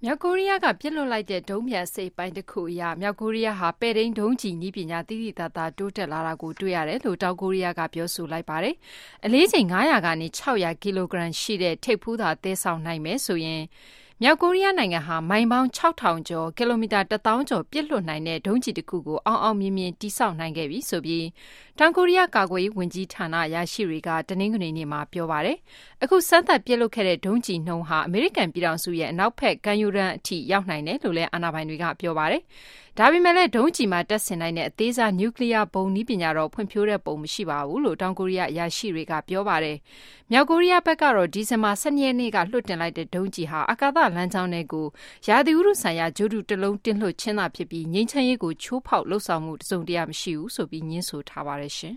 မြောက်ကိုရီးယားကပစ်လွှတ်လိုက်တဲ့ဒုံးပျံအစိတ်အပိုင်းတခုအရမြောက်ကိုရီးယားဟာပဲ့ထိန်းဒုံးကျည်နည်းပညာသိသိသာသာတိုးတက်လာတာကိုတွေ့ရတယ်လို့တောင်ကိုရီးယားကပြောဆိုလိုက်ပါတယ်။အလေးချိန်900ကနေ600ကီလိုဂရမ်ရှိတဲ့ထိပ်ဖူးသာသဲဆောင်နိုင်မယ်ဆိုရင်မြောက်ကိုရီးယားနိုင်ငံဟာမိုင်ပေါင်း6000ကျော်ကီလိုမီတာ1000ကျော်ပစ်လွှတ်နိုင်တဲ့ဒုံးကျည်တစ်ခုကိုအောင်အောင်မြင်မြင်တိစောက်နိုင်ခဲ့ပြီဆိုပြီးတောင်ကိုရီးယားကာကွယ်ရေးဝန်ကြီးဌာနရရှိတွေကတနင်္ဂနွေနေ့မှာပြောပါတယ်။အခုစမ်းသပ်ပစ်လွှတ်ခဲ့တဲ့ဒုံးကျည်နှုံးဟာအမေရိကန်ပြည်ထောင်စုရဲ့အနောက်ဘက်ကမ်းရိုးတန်းအထိရောက်နိုင်တယ်လို့လည်းအာဏာပိုင်တွေကပြောပါတယ်။ဒါပေမဲ့လည်းဒုံးကျည်မှာတပ်ဆင်နိုင်တဲ့အသေးစားနျူကလ িয়ার ဘုံနည်းပညာတော့ဖွံ့ဖြိုးတဲ့ပုံမရှိပါဘူးလို့တောင်ကိုရီးယားအရာရှိတွေကပြောပါတယ်။မြောက်ကိုရီးယားဘက်ကတော့ဒီဇင်ဘာ12ရက်နေ့ကလွှတ်တင်လိုက်တဲ့ဒုံးကျည်ဟာအာကာသလမ်းကြောင်းတွေကိုရာသီဥတုဆိုင်ရာဂျိုဒူတလုံးတင်လွှတ်ခြင်းသာဖြစ်ပြီးငြိမ်းချမ်းရေးကိုချိုးဖောက်လှုပ်ဆောင်မှုတစုံတရာမရှိဘူးဆိုပြီးညင်းဆိုထားပါတယ်ရှင်